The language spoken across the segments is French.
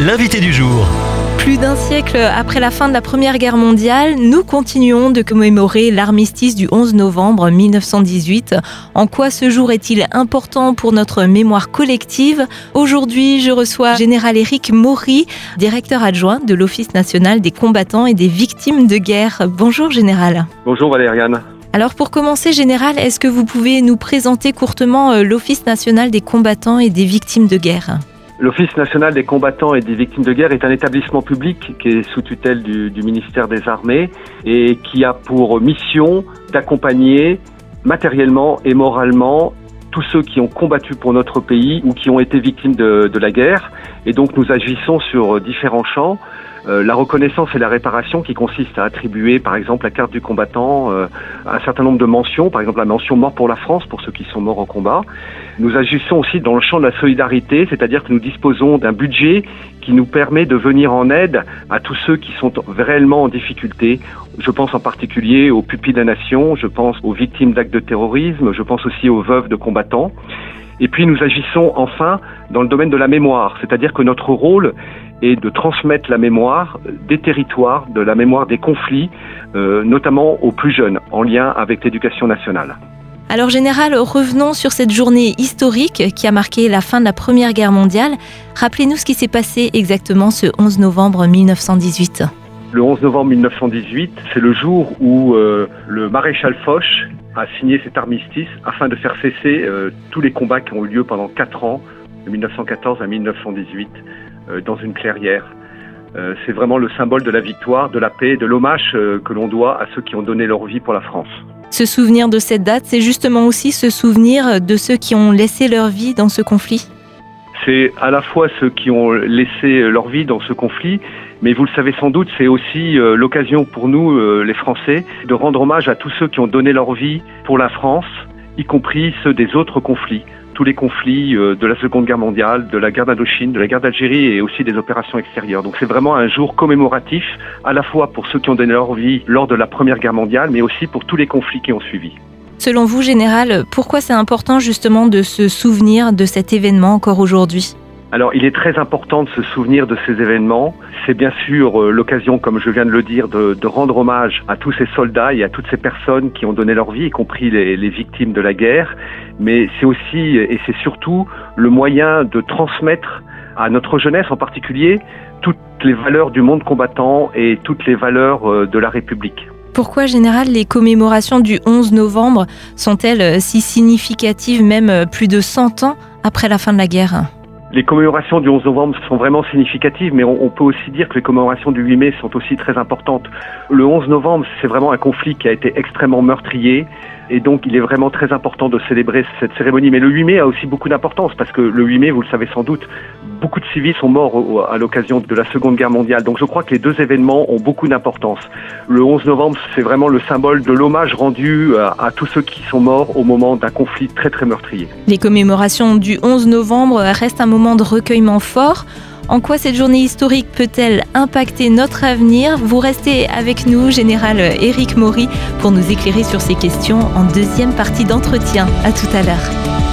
L'invité du jour. Plus d'un siècle après la fin de la Première Guerre mondiale, nous continuons de commémorer l'armistice du 11 novembre 1918. En quoi ce jour est-il important pour notre mémoire collective ? Aujourd'hui, je reçois Général Éric Maury, directeur adjoint de l'Office national des combattants et des victimes de guerre. Bonjour Général. Bonjour Valériane. Alors pour commencer, Général, est-ce que vous pouvez nous présenter courtement l'Office national des combattants et des victimes de guerre ? L'Office national des combattants et des victimes de guerre est un établissement public qui est sous tutelle du ministère des Armées et qui a pour mission d'accompagner matériellement et moralement tous ceux qui ont combattu pour notre pays ou qui ont été victimes de la guerre. Et donc nous agissons sur différents champs. La reconnaissance et la réparation qui consiste à attribuer par exemple la carte du combattant, un certain nombre de mentions, par exemple la mention mort pour la France pour ceux qui sont morts au combat. Nous agissons aussi dans le champ de la solidarité, c'est-à-dire que nous disposons d'un budget qui nous permet de venir en aide à tous ceux qui sont réellement en difficulté. Je pense en particulier aux pupilles de la nation, je pense aux victimes d'actes de terrorisme, je pense aussi aux veuves de combattants. Et puis nous agissons enfin dans le domaine de la mémoire, c'est-à-dire que notre rôle est de transmettre la mémoire des territoires, de la mémoire des conflits, notamment aux plus jeunes, en lien avec l'éducation nationale. Alors Général, revenons sur cette journée historique qui a marqué la fin de la Première Guerre mondiale. Rappelez-nous ce qui s'est passé exactement ce 11 novembre 1918. Le 11 novembre 1918, c'est le jour où le maréchal Foch a signé cet armistice afin de faire cesser tous les combats qui ont eu lieu pendant 4 ans, de 1914 à 1918, dans une clairière. C'est vraiment le symbole de la victoire, de la paix, de l'hommage que l'on doit à ceux qui ont donné leur vie pour la France. Se souvenir de cette date, c'est justement aussi se souvenir de ceux qui ont laissé leur vie dans ce conflit. C'est à la fois ceux qui ont laissé leur vie dans ce conflit, mais vous le savez sans doute, c'est aussi l'occasion pour nous, les Français, de rendre hommage à tous ceux qui ont donné leur vie pour la France, y compris ceux des autres conflits. Tous les conflits de la Seconde Guerre mondiale, de la guerre d'Indochine, de la guerre d'Algérie et aussi des opérations extérieures. Donc c'est vraiment un jour commémoratif, à la fois pour ceux qui ont donné leur vie lors de la Première Guerre mondiale, mais aussi pour tous les conflits qui ont suivi. Selon vous, Général, pourquoi c'est important justement de se souvenir de cet événement encore aujourd'hui ? Alors, il est très important de se souvenir de ces événements. C'est bien sûr l'occasion, comme je viens de le dire, de rendre hommage à tous ces soldats et à toutes ces personnes qui ont donné leur vie, y compris les victimes de la guerre. Mais c'est aussi et c'est surtout le moyen de transmettre à notre jeunesse en particulier toutes les valeurs du monde combattant et toutes les valeurs de la République. Pourquoi, Général, les commémorations du 11 novembre sont-elles si significatives, même plus de 100 ans après la fin de la guerre ? Les commémorations du 11 novembre sont vraiment significatives, mais on peut aussi dire que les commémorations du 8 mai sont aussi très importantes. Le 11 novembre, c'est vraiment un conflit qui a été extrêmement meurtrier, et donc il est vraiment très important de célébrer cette cérémonie. Mais le 8 mai a aussi beaucoup d'importance, parce que le 8 mai, vous le savez sans doute, beaucoup de civils sont morts à l'occasion de la Seconde Guerre mondiale. Donc je crois que les deux événements ont beaucoup d'importance. Le 11 novembre, c'est vraiment le symbole de l'hommage rendu à tous ceux qui sont morts au moment d'un conflit très très meurtrier. Les commémorations du 11 novembre restent un moment de recueillement fort. En quoi cette journée historique peut-elle impacter notre avenir ? Vous restez avec nous, Général Éric Maury, pour nous éclairer sur ces questions en deuxième partie d'entretien. À tout à l'heure.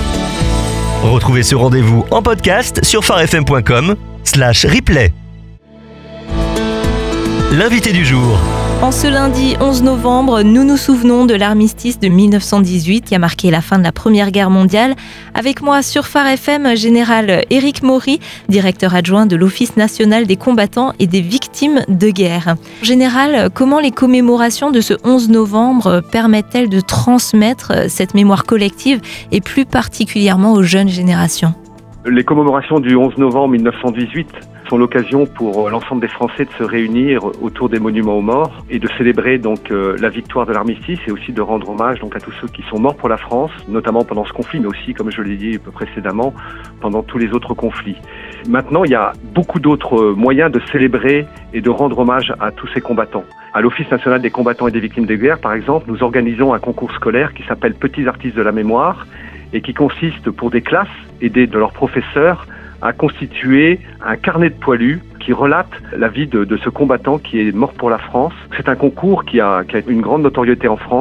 Retrouvez ce rendez-vous en podcast sur farfm.com/replay. L'invité du jour. En ce lundi 11 novembre, nous nous souvenons de l'armistice de 1918 qui a marqué la fin de la Première Guerre mondiale. Avec moi sur Phare FM, Général Éric Maury, directeur adjoint de l'Office national des combattants et des victimes de guerre. Général, comment les commémorations de ce 11 novembre permettent-elles de transmettre cette mémoire collective et plus particulièrement aux jeunes générations ? Les commémorations du 11 novembre 1918 sont l'occasion pour l'ensemble des Français de se réunir autour des monuments aux morts et de célébrer donc la victoire de l'armistice et aussi de rendre hommage donc à tous ceux qui sont morts pour la France, notamment pendant ce conflit, mais aussi, comme je l'ai dit précédemment, pendant tous les autres conflits. Maintenant, il y a beaucoup d'autres moyens de célébrer et de rendre hommage à tous ces combattants. À l'Office national des combattants et des victimes de guerre, par exemple, nous organisons un concours scolaire qui s'appelle Petits artistes de la mémoire et qui consiste pour des classes, aidées de leurs professeurs, à constituer un carnet de poilus qui relate la vie de ce combattant qui est mort pour la France. C'est un concours qui a une grande notoriété en France.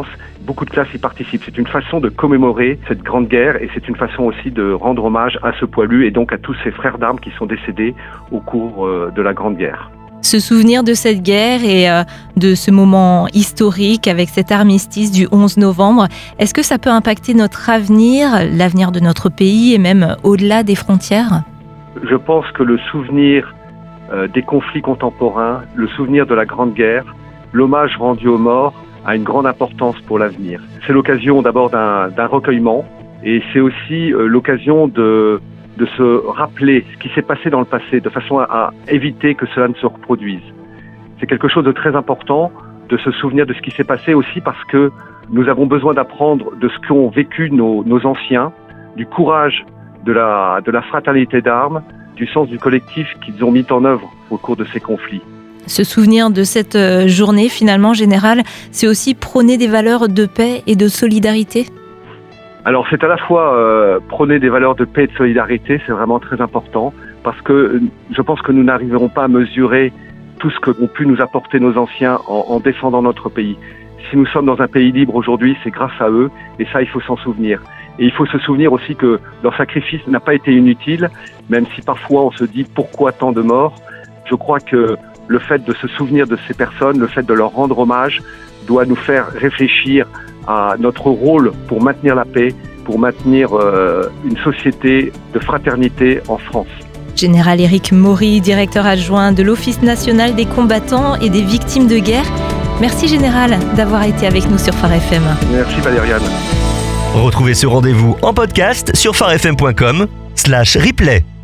beaucoup de classes y participent. C'est une façon de commémorer cette grande guerre et c'est une façon aussi de rendre hommage à ce poilu et donc à tous ces frères d'armes qui sont décédés au cours de la Grande Guerre. Se souvenir de cette guerre et de ce moment historique avec cet armistice du 11 novembre, est-ce que ça peut impacter notre avenir, l'avenir de notre pays et même au-delà des frontières ? Je pense que le souvenir des conflits contemporains, le souvenir de la Grande Guerre, l'hommage rendu aux morts a une grande importance pour l'avenir. C'est l'occasion d'abord d'un recueillement et c'est aussi l'occasion de se rappeler ce qui s'est passé dans le passé de façon à éviter que cela ne se reproduise. C'est quelque chose de très important de se souvenir de ce qui s'est passé aussi parce que nous avons besoin d'apprendre de ce qu'ont vécu nos anciens, du courage, de la fraternité d'armes, du sens du collectif qu'ils ont mis en œuvre au cours de ces conflits. Se souvenir de cette journée finalement générale, c'est aussi prôner des valeurs de paix et de solidarité ? Alors c'est à la fois prôner des valeurs de paix et de solidarité, c'est vraiment très important, parce que je pense que nous n'arriverons pas à mesurer tout ce qu'ont pu nous apporter nos anciens en défendant notre pays. Si nous sommes dans un pays libre aujourd'hui, c'est grâce à eux, et ça il faut s'en souvenir. Et il faut se souvenir aussi que leur sacrifice n'a pas été inutile, même si parfois on se dit pourquoi tant de morts. Je crois que le fait de se souvenir de ces personnes, le fait de leur rendre hommage, doit nous faire réfléchir à notre rôle pour maintenir la paix, pour maintenir une société de fraternité en France. Général Éric Maury, directeur adjoint de l'Office national des combattants et des victimes de guerre. Merci Général d'avoir été avec nous sur Phare FM. Merci Valériane. Retrouvez ce rendez-vous en podcast sur pharefm.com/replay.